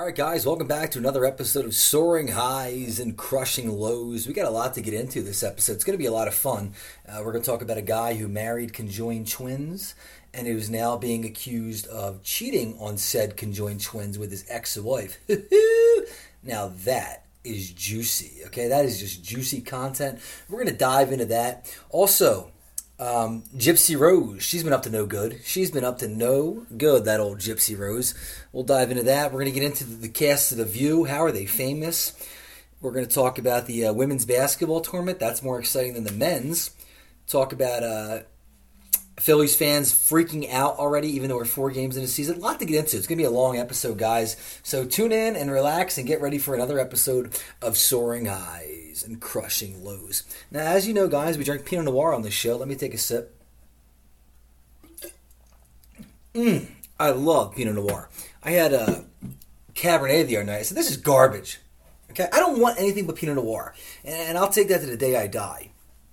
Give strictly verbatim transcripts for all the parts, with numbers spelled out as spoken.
All right, guys, welcome back to another episode of Soaring Highs and Crushing Lows. We got a lot to get into this episode. It's going to be a lot of fun. Uh, we're going to talk about a guy who married conjoined twins and who's now being accused of cheating on said conjoined twins with his ex-wife. Now that is juicy, okay? That is just juicy content. We're going to dive into that. Also, Um, Gypsy Rose, she's been up to no good. She's been up to no good, that old Gypsy Rose. We'll dive into that. We're going to get into the, the cast of The View. How are they famous? We're going to talk about the uh, women's basketball tournament. That's more exciting than the men's. Talk about uh, Phillies fans freaking out already, even though we're four games into the season. A lot to get into. It's going to be a long episode, guys. So tune in and relax and get ready for another episode of Soaring Highs and Crushing Lows. Now, as you know, guys, we drink Pinot Noir on this show. Let me take a sip. Mmm, I love Pinot Noir. I had a Cabernet the other night. I said, this is garbage. Okay, I don't want anything but Pinot Noir. And I'll take that to the day I die.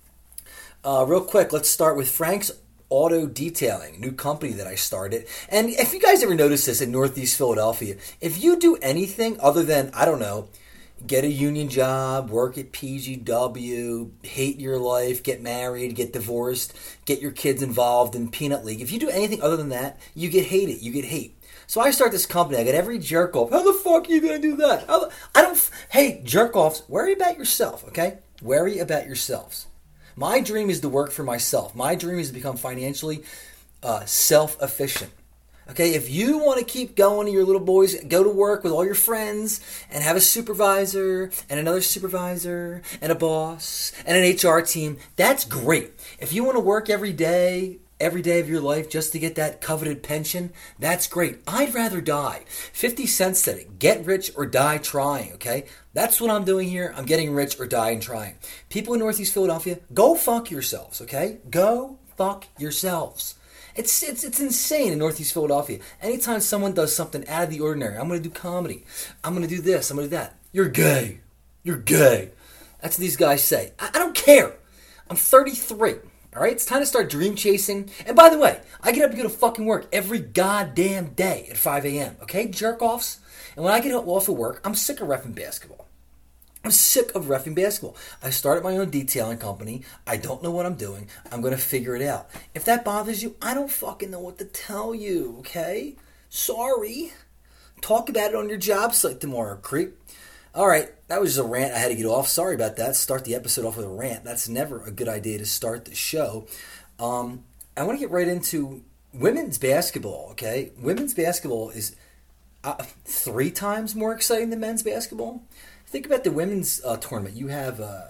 Uh, real quick, let's start with Frank's Auto Detailing, new company that I started. And if you guys ever notice this in Northeast Philadelphia, if you do anything other than, I don't know, get a union job, work at P G W, hate your life, get married, get divorced, get your kids involved in Peanut League. If you do anything other than that, you get hated. You get hate. So I start this company. I get every jerk off. How the fuck are you going to do that? How the, I don't. Hey, jerk offs, worry about yourself, okay? Worry about yourselves. My dream is to work for myself. My dream is to become financially uh, self-efficient. Okay, if you want to keep going to your little boys, go to work with all your friends and have a supervisor and another supervisor and a boss and an H R team, that's great. If you want to work every day, every day of your life just to get that coveted pension, that's great. I'd rather die. fifty cents said it. Get rich or die trying, okay? That's what I'm doing here. I'm getting rich or dying trying. People in Northeast Philadelphia, go fuck yourselves, okay? Go fuck yourselves. It's it's it's insane in Northeast Philadelphia. Anytime someone does something out of the ordinary, I'm going to do comedy. I'm going to do this. I'm going to do that. You're gay. You're gay. That's what these guys say. I, I don't care. I'm thirty-three. All right? It's time to start dream chasing. And by the way, I get up and go to fucking work every goddamn day at five a.m. Okay? Jerk-offs. And when I get off of work, I'm sick of reffing basketball. I'm sick of reffing basketball. I started my own detailing company. I don't know what I'm doing. I'm going to figure it out. If that bothers you, I don't fucking know what to tell you, okay? Sorry. Talk about it on your job site tomorrow, creep. All right, that was just a rant I had to get off. Sorry about that. Start the episode off with a rant. That's never a good idea to start the show. Um, I want to get right into women's basketball, okay? Women's basketball is uh, three times more exciting than men's basketball. Think about the women's uh, tournament. You have, uh,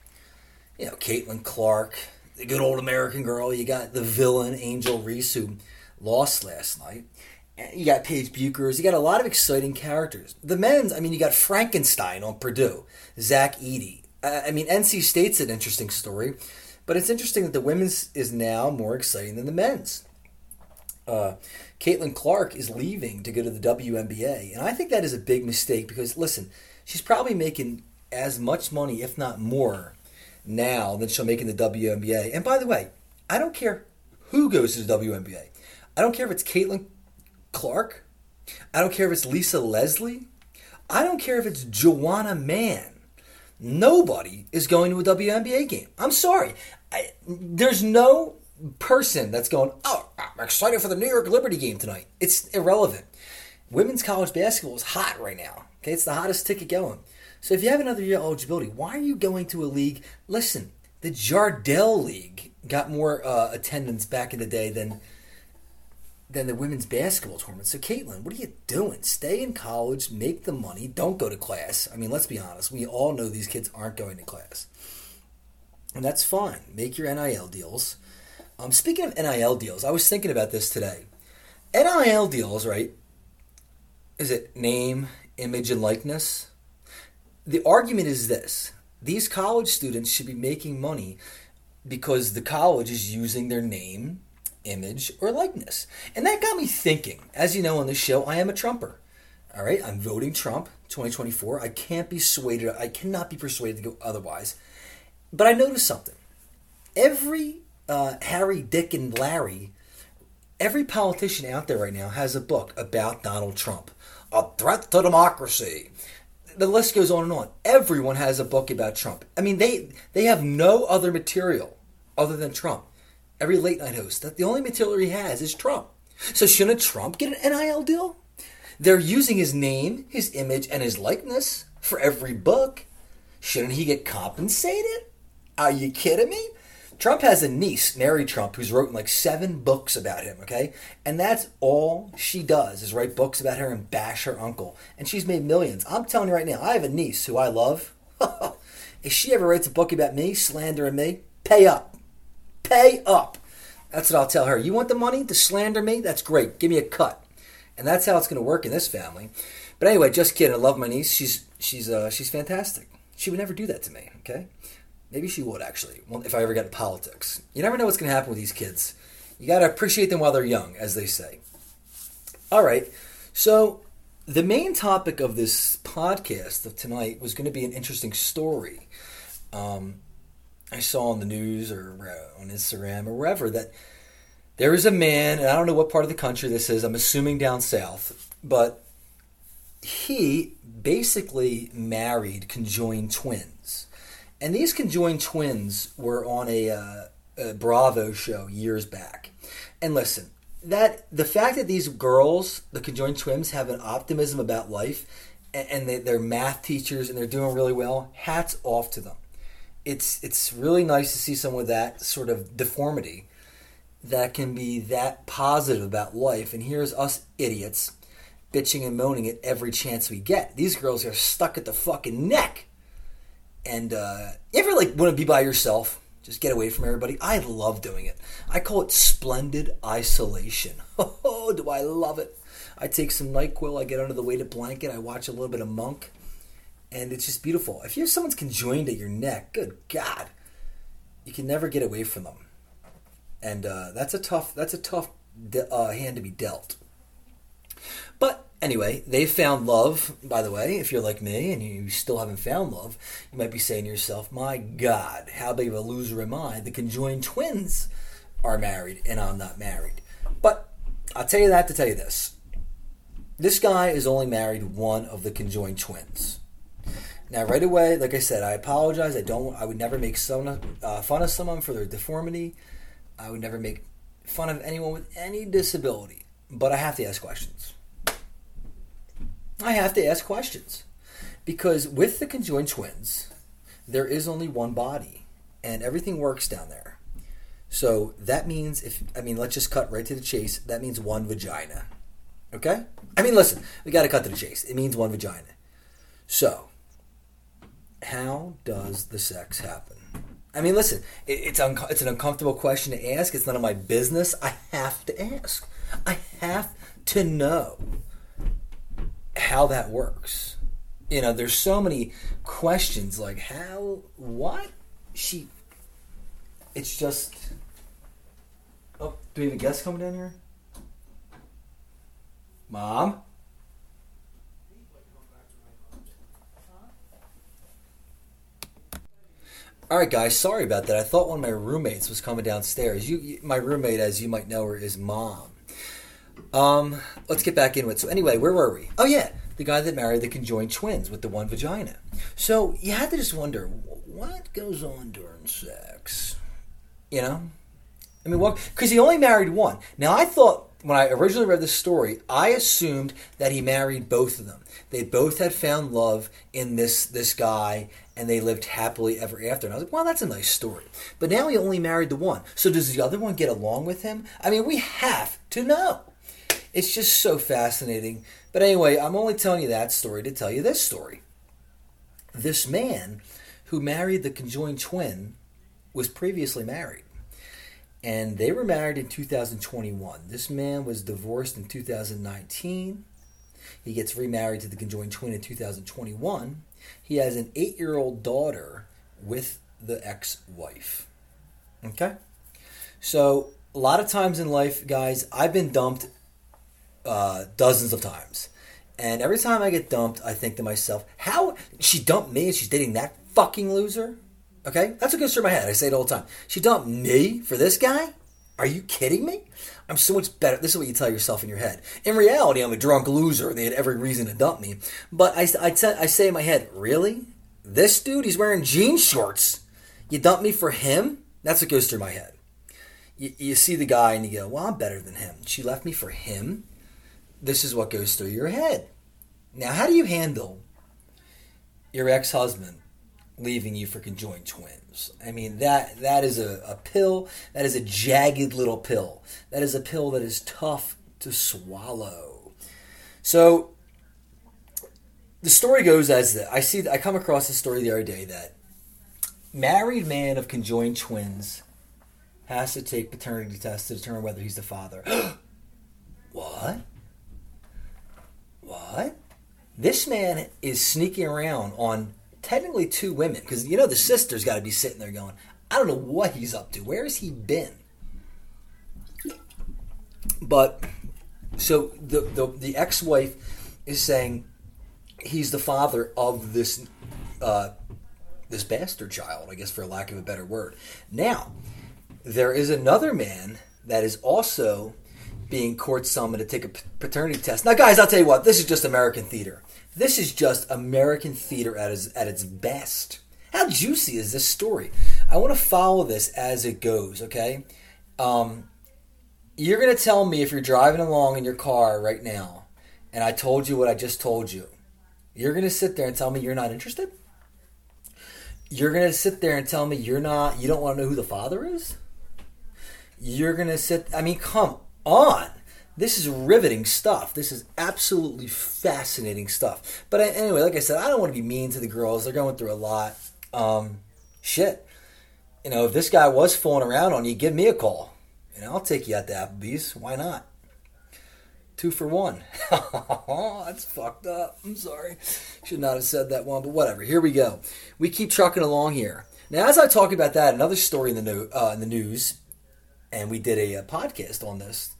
you know, Caitlin Clark, the good old American girl. You got the villain, Angel Reese, who lost last night. And you got Paige Buchers. You got a lot of exciting characters. The men's, I mean, you got Frankenstein on Purdue, Zach Edey. Uh, I mean, N C State's an interesting story. But it's interesting that the women's is now more exciting than the men's. Uh, Caitlin Clark is leaving to go to the W N B A. And I think that is a big mistake because, listen, she's probably making as much money, if not more, now than she'll make in the W N B A. And by the way, I don't care who goes to the W N B A. I don't care if it's Caitlin Clark. I don't care if it's Lisa Leslie. I don't care if it's Joanna Mann. Nobody is going to a W N B A game. I'm sorry. I, there's no person that's going, oh, I'm excited for the New York Liberty game tonight. It's irrelevant. Women's college basketball is hot right now. Okay, it's the hottest ticket going. So if you have another year eligibility, why are you going to a league? Listen, the Jardel League got more uh, attendance back in the day than than the women's basketball tournament. So Caitlin, what are you doing? Stay in college, make the money, don't go to class. I mean, let's be honest. We all know these kids aren't going to class. And that's fine. Make your N I L deals. Um, speaking of N I L deals, I was thinking about this today. N I L deals, right? Is it name, image, and likeness? The argument is this. These college students should be making money because the college is using their name, image, or likeness. And that got me thinking. As you know on this show, I am a Trumper. All right? I'm voting Trump twenty twenty-four. I can't be swayed. I cannot be persuaded to go otherwise. But I noticed something. Every uh, Harry, Dick, and Larry, every politician out there right now has a book about Donald Trump. A threat to democracy. The list goes on and on. Everyone has a book about Trump. I mean, they they have no other material other than Trump. Every late night host, that the only material he has is Trump. So shouldn't Trump get an N I L deal? They're using his name, his image, and his likeness for every book. Shouldn't he get compensated? Are you kidding me? Trump has a niece, Mary Trump, who's written like seven books about him, okay? And that's all she does is write books about her and bash her uncle. And she's made millions. I'm telling you right now, I have a niece who I love. If she ever writes a book about me, slandering me, pay up. Pay up. That's what I'll tell her. You want the money to slander me? That's great. Give me a cut. And that's how it's going to work in this family. But anyway, just kidding. I love my niece. She's she's uh, she's fantastic. She would never do that to me, okay? Maybe she would, actually, if I ever got into politics. You never know what's going to happen with these kids. You got to appreciate them while they're young, as they say. All right. So the main topic of this podcast of tonight was going to be an interesting story. Um, I saw on the news or on Instagram or wherever that there is a man, and I don't know what part of the country this is. I'm assuming down south. But he basically married conjoined twins. And these conjoined twins were on a, uh, a Bravo show years back. And listen, that the fact that these girls, the conjoined twins, have an optimism about life, and, and they, they're math teachers and they're doing really well, hats off to them. It's it's really nice to see someone with that sort of deformity that can be that positive about life. And here's us idiots bitching and moaning at every chance we get. These girls are stuck at the fucking neck. And uh, you ever like want to be by yourself? Just get away from everybody? I love doing it. I call it splendid isolation. Oh, do I love it. I take some NyQuil, I get under the weighted blanket, I watch a little bit of Monk, and it's just beautiful. If you have someone's conjoined at your neck, good God, you can never get away from them. And uh, that's a tough, that's a tough de- uh, hand to be dealt. But anyway, they found love, by the way. If you're like me and you still haven't found love, you might be saying to yourself, my God, how big of a loser am I? The conjoined twins are married and I'm not married. But I'll tell you that to tell you this. This guy is only married one of the conjoined twins. Now, right away, like I said, I apologize. I don't. I would never make some, uh, fun of someone for their deformity. I would never make fun of anyone with any disability. But I have to ask questions. I have to ask questions. Because with the conjoined twins, there is only one body. And everything works down there. So that means, if I mean, let's just cut right to the chase. That means one vagina. Okay? I mean, listen, we got to cut to the chase. It means one vagina. So, how does the sex happen? I mean, listen, it, it's un- it's an uncomfortable question to ask. It's none of my business. I have to ask. I have to know how that works. You know, there's so many questions like how, what, she, it's just, oh, do we have a guest coming down here? Mom? All right, guys, sorry about that. I thought one of my roommates was coming downstairs. You, you my roommate, as you might know her, is Mom. Um, let's get back into it. So anyway, where were we? Oh, yeah, the guy that married the conjoined twins with the one vagina. So you had to just wonder, what goes on during sex? You know? I mean, what? Because he only married one. Now, I thought, when I originally read this story, I assumed that he married both of them. They both had found love in this this guy, and they lived happily ever after. And I was like, well, that's a nice story. But now he only married the one. So does the other one get along with him? I mean, we have to know. It's just so fascinating. But anyway, I'm only telling you that story to tell you this story. This man who married the conjoined twin was previously married. And they were married in two thousand twenty-one. This man was divorced in two thousand nineteen. He gets remarried to the conjoined twin in two thousand twenty-one. He has an eight-year-old daughter with the ex-wife. Okay? So, a lot of times in life, guys, I've been dumped uh, dozens of times. And every time I get dumped, I think to myself, how? She dumped me and she's dating that fucking loser? Okay? That's what goes through my head. I say it all the time. She dumped me for this guy? Are you kidding me? I'm so much better. This is what you tell yourself in your head. In reality, I'm a drunk loser. They had every reason to dump me. But I, I, I say in my head, really? This dude, he's wearing jean shorts. You dump me for him? That's what goes through my head. You, you see the guy and you go, well, I'm better than him. She left me for him? This is what goes through your head. Now, how do you handle your ex-husband leaving you for conjoined twins? I mean, that that is a, a pill. That is a jagged little pill. That is a pill that is tough to swallow. So, the story goes as that. I see. I come across a story the other day that married man of conjoined twins has to take paternity tests to determine whether he's the father. What? What? This man is sneaking around on technically two women, because you know the sister's got to be sitting there going, I don't know what he's up to. Where has he been? But so the the, the ex-wife is saying he's the father of this uh, this bastard child, I guess, for lack of a better word. Now, there is another man that is also being court summoned to take a paternity test. Now, guys, I'll tell you what, this is just American theater. This is just American theater at its, at its best. How juicy is this story? I want to follow this as it goes, okay? Um, you're going to tell me if you're driving along in your car right now, and I told you what I just told you, you're going to sit there and tell me you're not interested? You're going to sit there and tell me you're not, you don't want to know who the father is? You're going to sit, I mean, come on. This is riveting stuff. This is absolutely fascinating stuff. But anyway, like I said, I don't want to be mean to the girls. They're going through a lot. Um, shit. You know, if this guy was fooling around on you, give me a call. You know, I'll take you out to Applebee's. Why not? Two for one. That's fucked up. I'm sorry. Should not have said that one, but whatever. Here we go. We keep trucking along here. Now, as I talk about that, another story in the, no, uh, in the news, and we did a, a podcast on this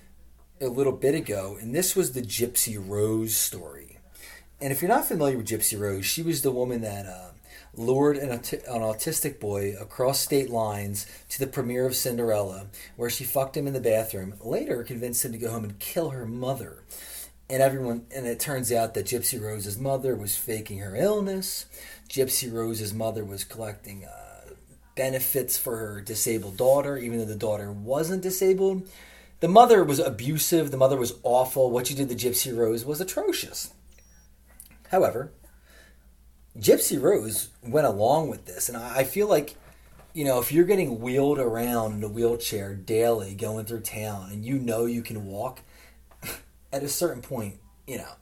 a little bit ago, and this was the Gypsy Rose story. And if you're not familiar with Gypsy Rose, she was the woman that uh, lured an, an autistic boy across state lines to the premiere of Cinderella, where she fucked him in the bathroom, later convinced him to go home and kill her mother. And everyone, and it turns out that Gypsy Rose's mother was faking her illness. Gypsy Rose's mother was collecting uh, benefits for her disabled daughter, even though the daughter wasn't disabled. The mother was abusive. The mother was awful. What you did to Gypsy Rose was atrocious. However, Gypsy Rose went along with this. And I feel like, you know, if you're getting wheeled around in a wheelchair daily going through town and you know you can walk, at a certain point, you know,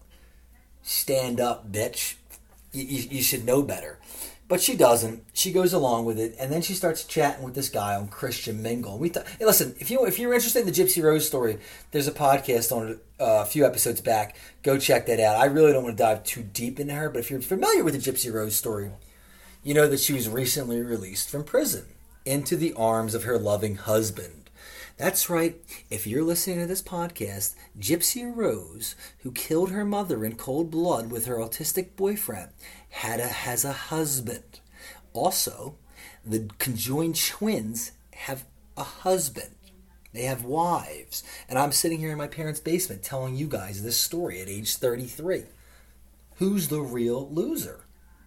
stand up, bitch. You, you, you should know better. But she doesn't. She goes along with it, and then she starts chatting with this guy on Christian Mingle. We th- hey, listen, if you if you're interested in the Gypsy Rose story, there's a podcast on it uh, a few episodes back. Go check that out. I really don't want to dive too deep into her, but if you're familiar with the Gypsy Rose story, you know that she was recently released from prison into the arms of her loving husband. That's right. If you're listening to this podcast, Gypsy Rose, who killed her mother in cold blood with her autistic boyfriend, had a, has a husband. Also, the conjoined twins have a husband. They have wives. And I'm sitting here in my parents' basement telling you guys this story at age thirty-three. Who's the real loser?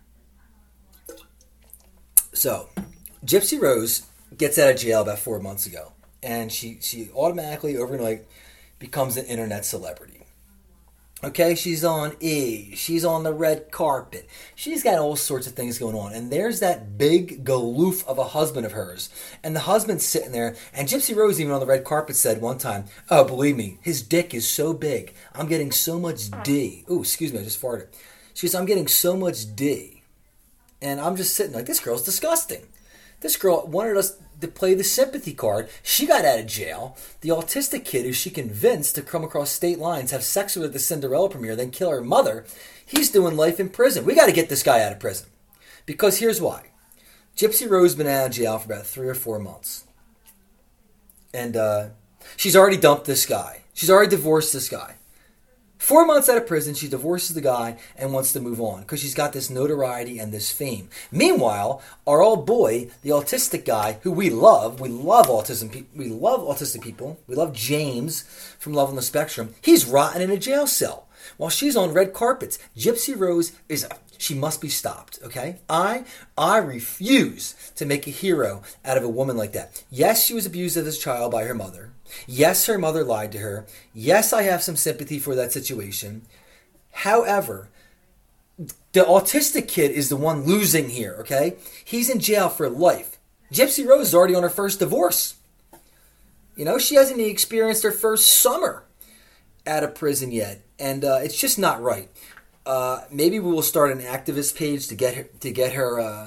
So, Gypsy Rose gets out of jail about four months ago. And she, she automatically, overnight, becomes an internet celebrity. Okay, she's on E! She's on the red carpet. She's got all sorts of things going on. And there's that big galoof of a husband of hers. And the husband's sitting there. And Gypsy Rose, even on the red carpet, said one time, oh, believe me, his dick is so big. I'm getting so much D. Ooh, excuse me, I just farted. She goes, I'm getting so much D. And I'm just sitting like, this girl's disgusting. This girl wanted us to play the sympathy card. She got out of jail. The autistic kid who she convinced to come across state lines, have sex with her at the Cinderella premiere, then kill her mother, he's doing life in prison. We got to get this guy out of prison. Because here's why. Gypsy Rose has been out of jail for about three or four months. And uh, she's already dumped this guy. She's already divorced this guy. Four months out of prison, she divorces the guy and wants to move on because she's got this notoriety and this fame. Meanwhile, our old boy, the autistic guy, who we love, we love autism, pe- we love autistic people, we love James from Love on the Spectrum. He's rotting in a jail cell while she's on red carpets. Gypsy Rose is a She must be stopped, okay? I I refuse to make a hero out of a woman like that. Yes, she was abused as a child by her mother. Yes, her mother lied to her. Yes, I have some sympathy for that situation. However, the autistic kid is the one losing here, okay? He's in jail for life. Gypsy Rose is already on her first divorce. You know, she hasn't even experienced her first summer out of prison yet. And uh, it's just not right. Uh, maybe we will start an activist page to get her, to get her uh,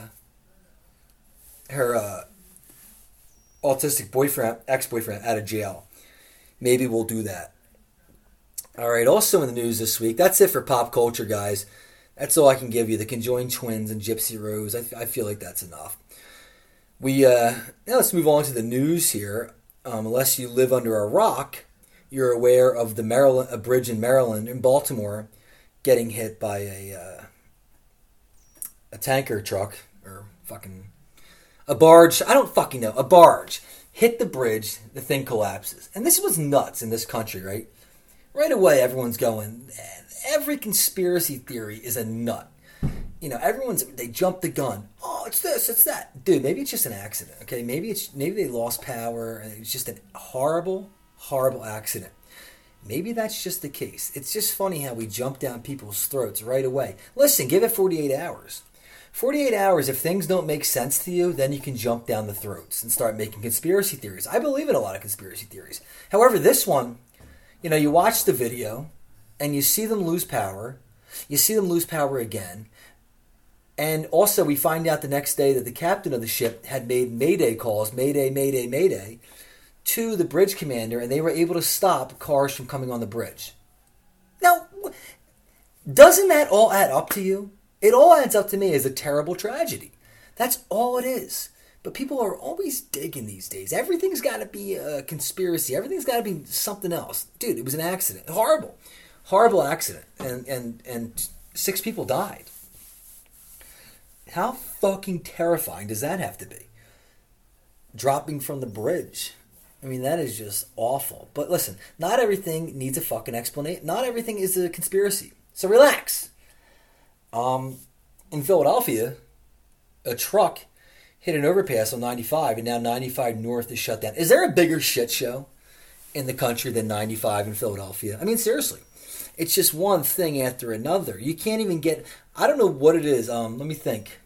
her uh, autistic boyfriend, ex-boyfriend out of jail. Maybe we'll do that. All right. Also in the news this week, that's it for pop culture, guys. That's all I can give you. The conjoined twins and Gypsy Rose. I, I feel like that's enough. We uh, now let's move on to the news here. Um, unless you live under a rock, you're aware of the Maryland, a bridge in Maryland, in Baltimore, getting hit by a uh, a tanker truck or fucking a barge. I don't fucking know. A barge hit the bridge. The thing collapses. And this was nuts in this country, right? Right away, everyone's going. Every conspiracy theory is a nut. You know, everyone's they jumped the gun. Oh, it's this, it's that, dude. Maybe it's just an accident. Okay, maybe it's maybe they lost power and it's just a horrible, horrible accident. Maybe that's just the case. It's just funny how we jump down people's throats right away. Listen, give it forty-eight hours. forty-eight hours, if things don't make sense to you, then you can jump down the throats and start making conspiracy theories. I believe in a lot of conspiracy theories. However, this one, you know, you watch the video and you see them lose power. You see them lose power again. And also we find out the next day that the captain of the ship had made mayday calls, mayday, mayday, mayday, to the bridge commander, and they were able to stop cars from coming on the bridge. Now, doesn't that all add up to you? It all adds up to me as a terrible tragedy. That's all it is. But people are always digging these days. Everything's got to be a conspiracy. Everything's got to be something else. Dude, it was an accident. Horrible. Horrible accident. And, and, and six people died. How fucking terrifying does that have to be? Dropping from the bridge. I mean, that is just awful. But listen, not everything needs a fucking explanation. Not everything is a conspiracy. So relax. Um, in Philadelphia, a truck hit an overpass on ninety-five, and now ninety-five North is shut down. Is there a bigger shit show in the country than ninety-five in Philadelphia? I mean, seriously. It's just one thing after another. You can't even get... I don't know what it is. Um, let me think.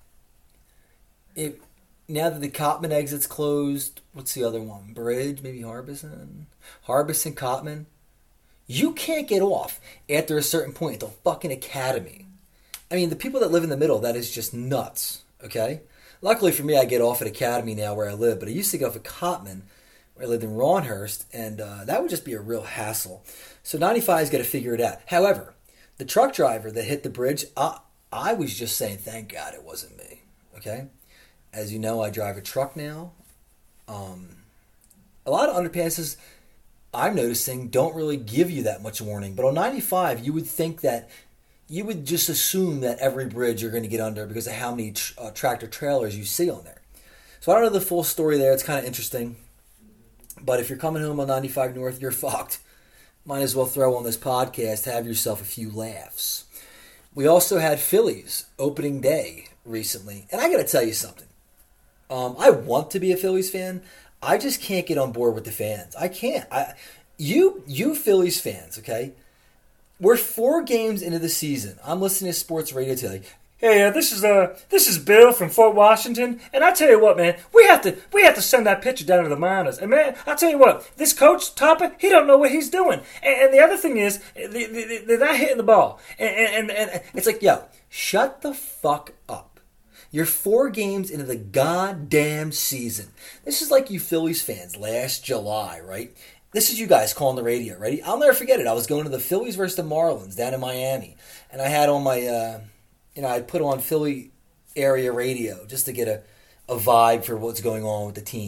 It, now that the Cotman exit's closed, what's the other one? Bridge, maybe Harbison? Harbison, Cotman. You can't get off after a certain point at the fucking academy. I mean, the people that live in the middle, that is just nuts, okay? Luckily for me, I get off at Academy now where I live, but I used to go off at Cotman, where I lived in Rawhurst, and uh, that would just be a real hassle. So ninety-five's got to figure it out. However, the truck driver that hit the bridge, I, I was just saying, thank God it wasn't me, okay? As you know, I drive a truck now. Um, a lot of underpasses, I'm noticing, don't really give you that much warning. But on ninety-five, you would think that, you would just assume that every bridge you're going to get under because of how many tr- uh, tractor trailers you see on there. So I don't know the full story there. It's kind of interesting. But if you're coming home on ninety-five North, you're fucked. Might as well throw on this podcast, have yourself a few laughs. We also had Phillies opening day recently. And I got to tell you something. Um, I want to be a Phillies fan. I just can't get on board with the fans. I can't. I, you, you Phillies fans, okay? We're four games into the season. I'm listening to sports radio today. Hey, uh, this is uh, this is Bill from Fort Washington, and I tell you what, man, we have to we have to send that pitcher down to the minors. And man, I tell you what, this coach Topper, he don't know what he's doing. And, and the other thing is, they, they, they're not hitting the ball. And, and, and it's like, yo, shut the fuck up. You're four games into the goddamn season. This is like you Phillies fans last July, right? This is you guys calling the radio, ready? I'll never forget it. I was going to the Phillies versus the Marlins down in Miami, and I had on my, uh, you know, I put on Philly area radio just to get a, a vibe for what's going on with the team.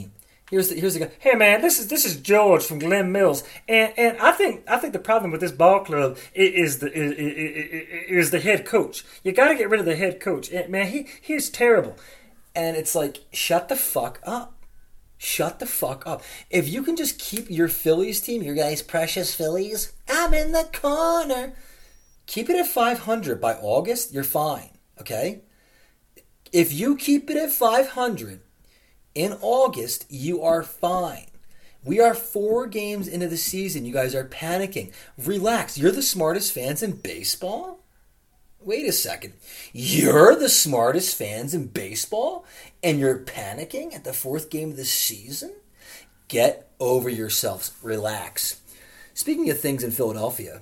Here's the here's the guy. Hey man, this is this is George from Glen Mills, and and I think I think the problem with this ball club is, is the is, is, is the head coach. You got to get rid of the head coach. And, man, he he's terrible. And it's like, shut the fuck up. Shut the fuck up. If you can just keep your Phillies team, your guys' precious Phillies, I'm in the corner. Keep it at five hundred by August, you're fine. Okay? If you keep it at five hundred in August, you are fine. We are four games into the season. You guys are panicking. Relax. You're the smartest fans in baseball? Wait a second. You're the smartest fans in baseball? And you're panicking at the fourth game of the season? Get over yourselves. Relax. Speaking of things in Philadelphia,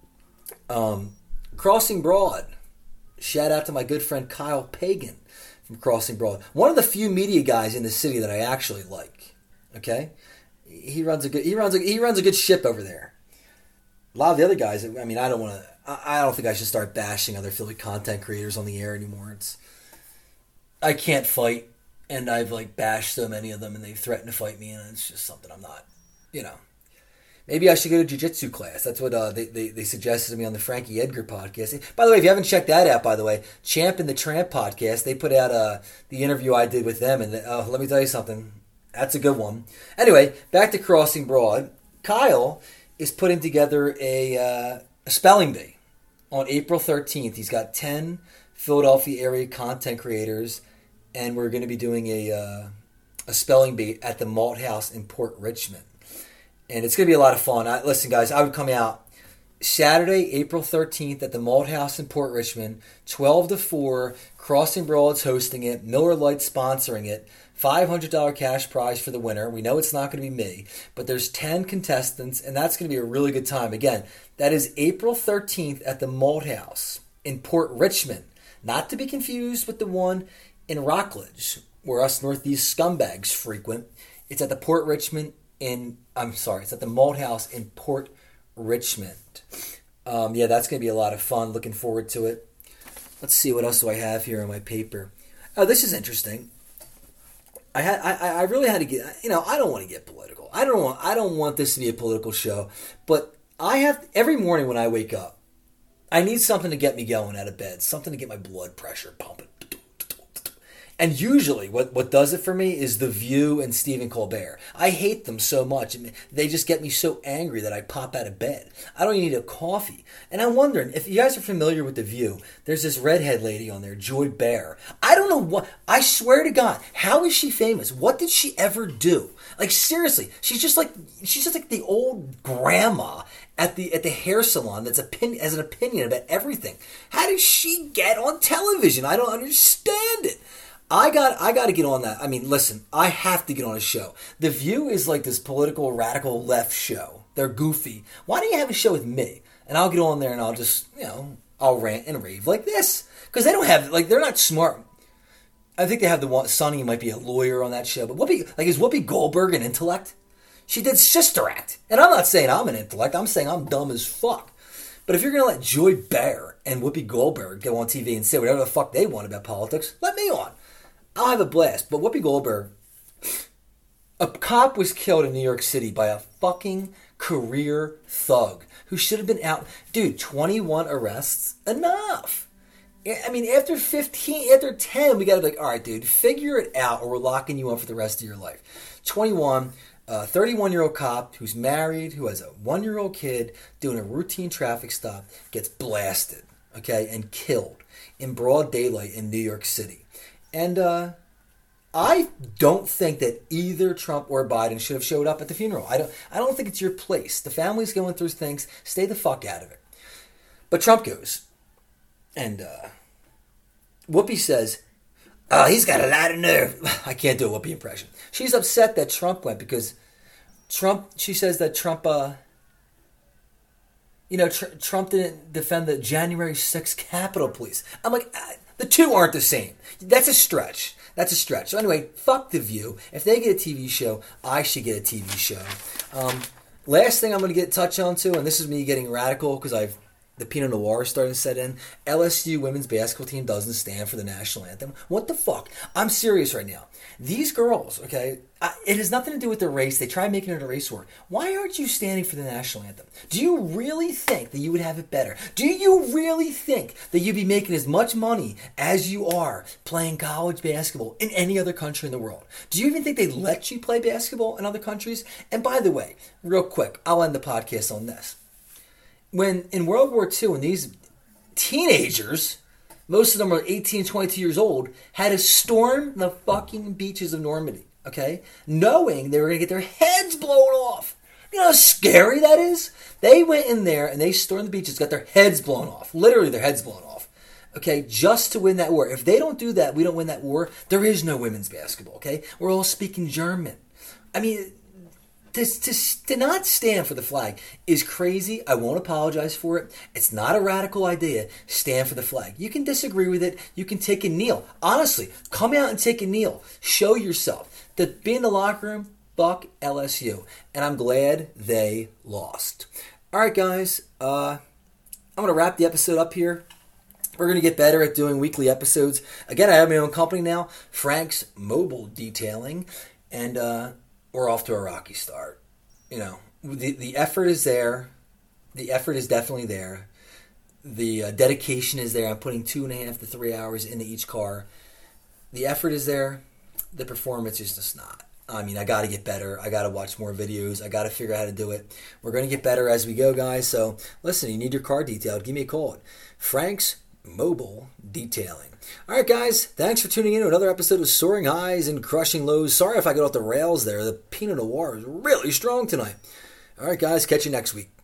um, Crossing Broad. Shout out to my good friend Kyle Pagan from Crossing Broad. One of the few media guys in the city that I actually like. Okay? He runs a good he runs a, he runs a good ship over there. A lot of the other guys, I mean, I don't want to I don't think I should start bashing other Philly content creators on the air anymore. It's I can't fight, and I've like bashed so many of them, and they threaten to fight me, and it's just something I'm not, you know. Maybe I should go to jiu-jitsu class. That's what uh, they, they they suggested to me on the Frankie Edgar podcast. By the way, if you haven't checked that out, by the way, Champ and the Tramp podcast, they put out uh, the interview I did with them, and uh, let me tell you something. That's a good one. Anyway, back to Crossing Broad. Kyle is putting together a, uh, a spelling bee on April thirteenth. He's got ten Philadelphia area content creators, and we're going to be doing a uh, a spelling bee at the Malt House in Port Richmond. And it's going to be a lot of fun. I, listen, guys, I would come out Saturday, April thirteenth at the Malt House in Port Richmond, twelve to four. Crossing Broad's hosting it. Miller Lite sponsoring it. five hundred dollars cash prize for the winner. We know it's not going to be me, but there's ten contestants, and that's going to be a really good time. Again, that is April thirteenth at the Malt House in Port Richmond. Not to be confused with the one in Rockledge, where us Northeast scumbags frequent. It's at the Port Richmond in, I'm sorry, it's at the Malt House in Port Richmond. Um, yeah, that's going to be a lot of fun. Looking forward to it. Let's see, what else do I have here on my paper? Oh, this is interesting. I had, I, I really had to get, you know, I don't want to get political. I don't want, I don't want this to be a political show, but I have, every morning when I wake up, I need something to get me going out of bed, something to get my blood pressure pumping. And usually what, what does it for me is The View and Stephen Colbert. I hate them so much. I mean, they just get me so angry that I pop out of bed. I don't even need a coffee. And I'm wondering, if you guys are familiar with The View, there's this redhead lady on there, Joy Behar. I don't know what, I swear to God, how is she famous? What did she ever do? Like, seriously, she's just like, she's just like the old grandma at the at the hair salon that's opinion, has an opinion about everything. How did she get on television? I don't understand it. I got I got to get on that. I mean, listen, I have to get on a show. The View is like this political radical left show. They're goofy. Why don't you have a show with me? And I'll get on there and I'll just, you know, I'll rant and rave like this. Because they don't have, like, they're not smart. I think they have the one, Sonny might be a lawyer on that show. But Whoopi, like, is Whoopi Goldberg an intellect? She did Sister Act. And I'm not saying I'm an intellect. I'm saying I'm dumb as fuck. But if you're going to let Joy Behar and Whoopi Goldberg go on T V and say whatever the fuck they want about politics, let me on. I'll have a blast. But Whoopi Goldberg, a cop was killed in New York City by a fucking career thug who should have been out. Dude, twenty-one arrests, enough. I mean, after fifteen, after ten, we got to be like, all right, dude, figure it out or we're locking you up for the rest of your life. twenty-one, a thirty-one-year-old cop who's married, who has a one-year-old kid, doing a routine traffic stop, gets blasted, okay, and killed in broad daylight in New York City. And uh, I don't think that either Trump or Biden should have showed up at the funeral. I don't. I don't think it's your place. The family's going through things. Stay the fuck out of it. But Trump goes, and uh, Whoopi says, "Oh, he's got a lot of nerve." I can't do a Whoopi impression. She's upset that Trump went because Trump. She says that Trump. Uh, you know, tr- Trump didn't defend the January sixth Capitol Police. I'm like. I, The two aren't the same. That's a stretch. That's a stretch. So anyway, fuck The View. If they get a T V show, I should get a T V show. Um, last thing I'm going to get touch on too, and this is me getting radical because I've The Pinot Noir is starting to set in. L S U women's basketball team doesn't stand for the national anthem. What the fuck? I'm serious right now. These girls, okay, I, it has nothing to do with the race. They try making it a race war. Why aren't you standing for the national anthem? Do you really think that you would have it better? Do you really think that you'd be making as much money as you are playing college basketball in any other country in the world? Do you even think they'd let you play basketball in other countries? And by the way, real quick, I'll end the podcast on this. When in World War Two, when these teenagers, most of them are eighteen, twenty-two years old, had to storm the fucking beaches of Normandy, okay? Knowing they were going to get their heads blown off. You know how scary that is? They went in there and they stormed the beaches, got their heads blown off. Literally their heads blown off. Okay, just to win that war. If they don't do that, we don't win that war, there is no women's basketball, okay? We're all speaking German. I mean, To, to, to not stand for the flag is crazy. I won't apologize for it. It's not a radical idea. Stand for the flag. You can disagree with it. You can take a kneel. Honestly, come out and take a kneel. Show yourself. To be in the locker room, fuck L S U. And I'm glad they lost. All right, guys. Uh, I'm going to wrap the episode up here. We're going to get better at doing weekly episodes. Again, I have my own company now, Frank's Mobile Detailing. And, uh... we're off to a rocky start. You know, the the effort is there. The effort is definitely there. The uh, dedication is there. I'm putting two and a half to three hours into each car. The effort is there. The performance is just not. I mean, I got to get better. I got to watch more videos. I got to figure out how to do it. We're going to get better as we go, guys. So, listen, you need your car detailed. Give me a call. Frank's Mobile Detailing. All right, guys. Thanks for tuning in to another episode of Soaring Highs and Crushing Lows. Sorry if I got off the rails there. The Pinot Noir is really strong tonight. All right, guys. Catch you next week.